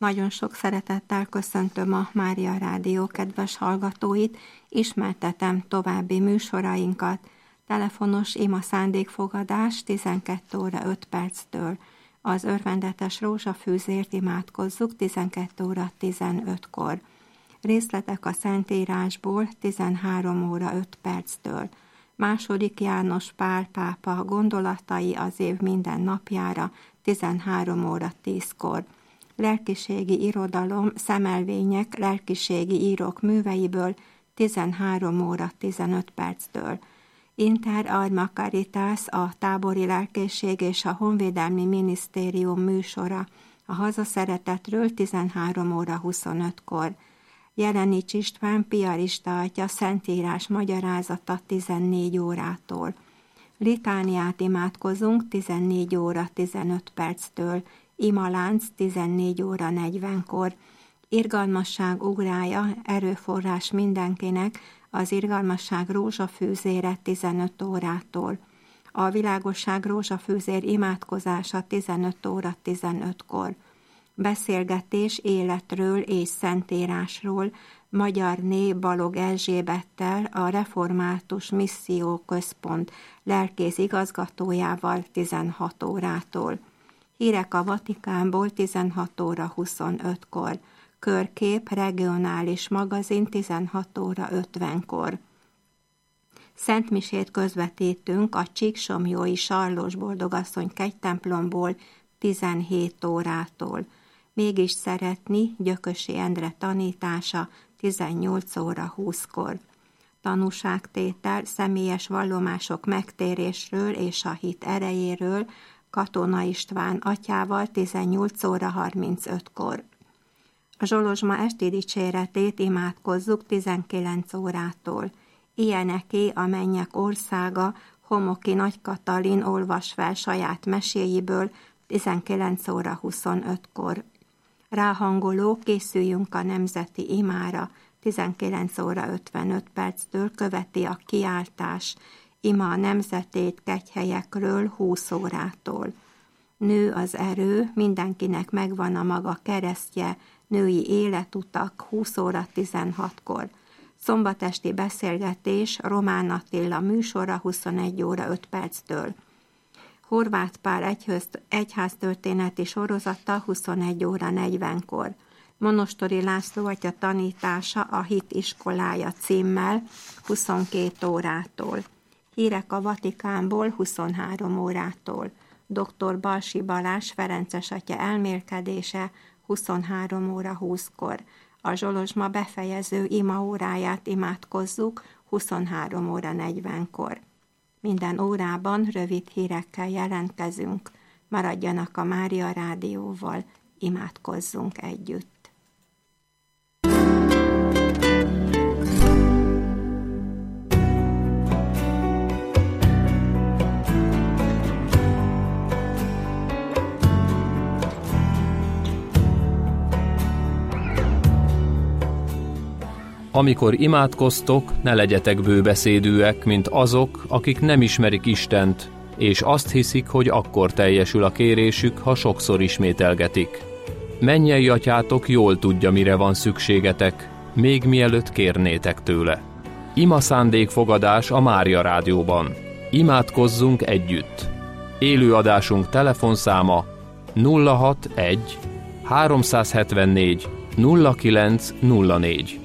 Nagyon sok szeretettel köszöntöm a Mária Rádió kedves hallgatóit, ismertetem további műsorainkat. Telefonos ima szándékfogadás 12 óra 5 perctől. Az örvendetes rózsafűzért imádkozzuk 12 óra 15-kor. Részletek a Szentírásból 13 óra 5 perctől. II. János Pál pápa gondolatai az év minden napjára 13 óra 10-kor. Lelkiségi irodalom, szemelvények lelkiségi írók műveiből 13 óra 15 perctől. Inter Alma Caritas, a tábori lelkészség és a honvédelmi minisztérium műsora a hazaszeretetről 13 óra 25-kor. Jelenics István piarista atya Szentírás magyarázata 14 órától. Litániát imádkozunk 14 óra 15 perctől, imalánc 14 óra 40-kor. Irgalmasság ugrája, erőforrás mindenkinek, az irgalmasság rózsafűzére 15 órától. A világosság rózsafűzér imádkozása 15 óra 15-kor. Beszélgetés életről és szentírásról Magyarné Balog Erzsébettel, a Református Misszió Központ lelkész igazgatójával 16 órától. Hírek a Vatikánból 16 óra 25-kor. Körkép regionális magazin 16 óra 50-kor. Szentmisét közvetítünk a Csíksomlyói Sarlós Boldogasszony kegytemplomból 17 órától. Mégis szeretni Gyökösi Endre tanítása 18 óra 20-kor. Tanúságtétel személyes vallomások megtérésről és a hit erejéről Katona István atyával 18 óra 35-kor. A Zsolozsma esti dicséretét imádkozzuk 19 órától. Ilyeneké a mennyek országa, Homoki Nagy Katalin olvas fel saját meséjéből 19 óra 25-kor. Ráhangoló készüljünk a nemzeti imára 19 óra 55 perctől követi a kiáltás, ima a nemzetét kegyhelyekről 20 órától. Nő az erő, mindenkinek megvan a maga keresztje, női életutak 20 óra 16-kor. Szombatesti beszélgetés Román Attila műsora 21 óra 5 perctől. Horváth Pál egyháztörténeti sorozata 21 óra 40-kor. Monostori László atya tanítása a Hit iskolája címmel 22 órától. Hírek a Vatikánból 23 órától. Dr. Balsi Balázs Ferences atya elmélkedése 23 óra 20-kor. A Zsolozsma befejező imaóráját imádkozzuk 23 óra 40-kor. Minden órában rövid hírekkel jelentkezünk. Maradjanak a Mária Rádióval, imádkozzunk együtt. Amikor imádkoztok, ne legyetek bőbeszédűek, mint azok, akik nem ismerik Istent, és azt hiszik, hogy akkor teljesül a kérésük, ha sokszor ismételgetik. Mennyei atyátok jól tudja, mire van szükségetek, még mielőtt kérnétek tőle. Ima szándékfogadás a Mária Rádióban. Imádkozzunk együtt. Élőadásunk telefonszáma 061 374 0904.